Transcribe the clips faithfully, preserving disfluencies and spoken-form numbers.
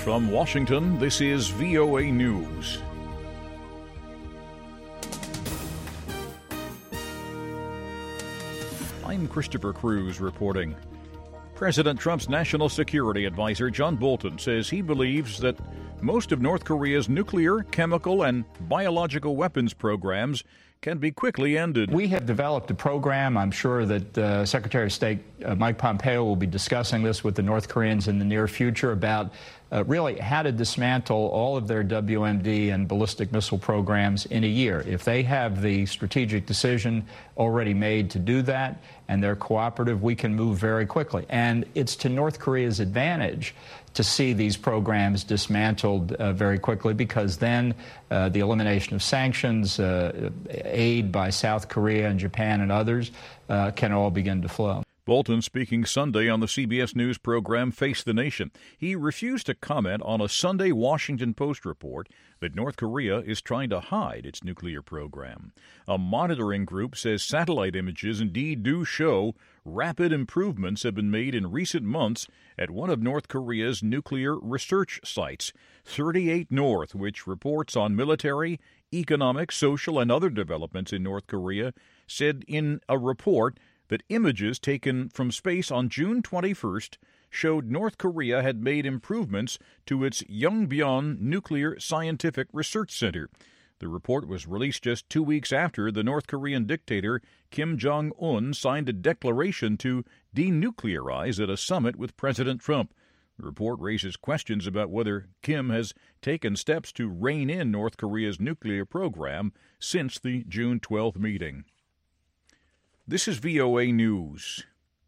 from Washington, this is V O A News. I'm Christopher Cruz reporting. President Trump's national security advisor, John Bolton, says he believes that most of North Korea's nuclear, chemical, and biological weapons programs can be quickly ended. We have developed a program. I'm sure that uh, Secretary of State uh, Mike Pompeo will be discussing this with the North Koreans in the near future about uh, really how to dismantle all of their W M D and ballistic missile programs in a year. If they have the strategic decision already made to do that and they're cooperative, we can move very quickly. And it's to North Korea's advantage to see these programs dismantled uh, very quickly, because then uh, the elimination of sanctions, uh, aid by South Korea and Japan and others uh, can all begin to flow. Bolton speaking Sunday on the C B S News program Face the Nation. He refused to comment on a Sunday Washington Post report that North Korea is trying to hide its nuclear program. A monitoring group says satellite images indeed do show rapid improvements have been made in recent months at one of North Korea's nuclear research sites, thirty-eight North, which reports on military, economic, social, and other developments in North Korea, said in a report that images taken from space on June twenty-first showed North Korea had made improvements to its Yongbyon Nuclear Scientific Research Center. The report was released just two weeks after the North Korean dictator Kim Jong-un signed a declaration to denuclearize at a summit with President Trump. The report raises questions about whether Kim has taken steps to rein in North Korea's nuclear program since the June twelfth meeting. This is V O A News.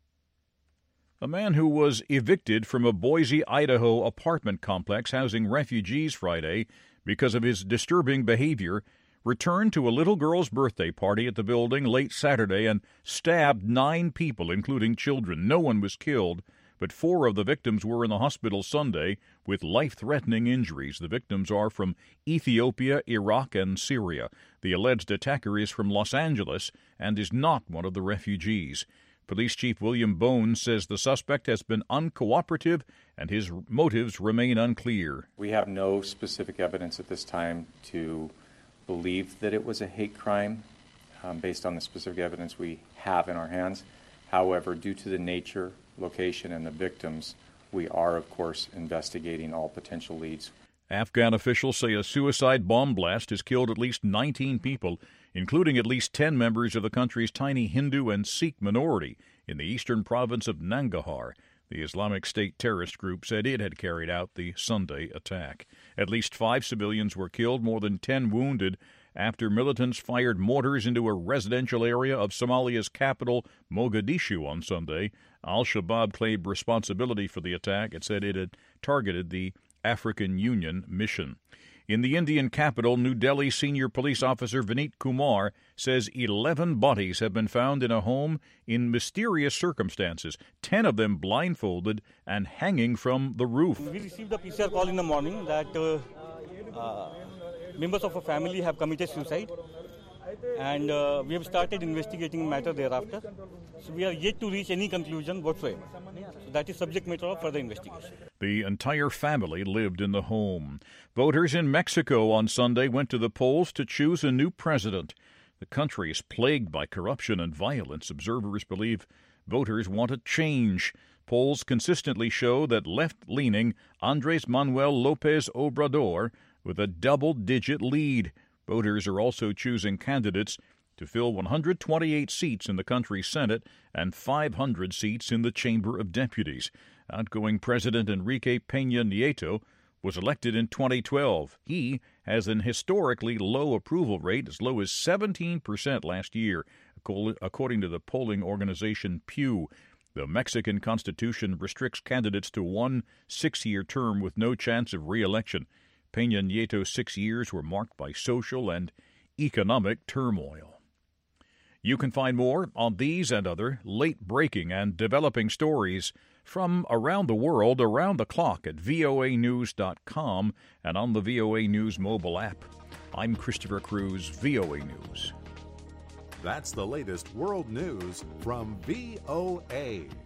A man who was evicted from a Boise, Idaho apartment complex housing refugees Friday because of his disturbing behavior returned to a little girl's birthday party at the building late Saturday and stabbed nine people, including children. No one was killed, but four of the victims were in the hospital Sunday with life-threatening injuries. The victims are from Ethiopia, Iraq, and Syria. The alleged attacker is from Los Angeles and is not one of the refugees. Police Chief William Bones says the suspect has been uncooperative and his motives remain unclear. We have no specific evidence at this time to believe that it was a hate crime um, based on the specific evidence we have in our hands. However, due to the nature, location, and the victims, we are, of course, investigating all potential leads. Afghan officials say a suicide bomb blast has killed at least nineteen people, including at least ten members of the country's tiny Hindu and Sikh minority in the eastern province of Nangarhar. The Islamic State terrorist group said it had carried out the Sunday attack. At least five civilians were killed, more than ten wounded, after militants fired mortars into a residential area of Somalia's capital, Mogadishu, on Sunday. Al-Shabaab claimed responsibility for the attack. It said it had targeted the African Union mission. In the Indian capital, New Delhi senior police officer Vineet Kumar says eleven bodies have been found in a home in mysterious circumstances, ten of them blindfolded and hanging from the roof. We received a P C R call in the morning that uh, uh, members of a family have committed suicide, and uh, we have started investigating the matter thereafter. So we are yet to reach any conclusion whatsoever. So that is subject matter of further investigation. The entire family lived in the home. Voters in Mexico on Sunday went to the polls to choose a new president. The country is plagued by corruption and violence. Observers believe voters want a change. Polls consistently show that left-leaning Andrés Manuel López Obrador with a double-digit lead. Voters are also choosing candidates to fill one hundred twenty-eight seats in the country's Senate and five hundred seats in the Chamber of Deputies. Outgoing President Enrique Peña Nieto was elected in twenty twelve. He has an historically low approval rate, as low as seventeen percent last year, according to the polling organization Pew. The Mexican Constitution restricts candidates to one six-year term with no chance of re-election. Peña Nieto's six years were marked by social and economic turmoil. You can find more on these and other late-breaking and developing stories from around the world, around the clock at V O A news dot com and on the V O A News mobile app. I'm Christopher Cruz, V O A News. That's the latest world news from V O A.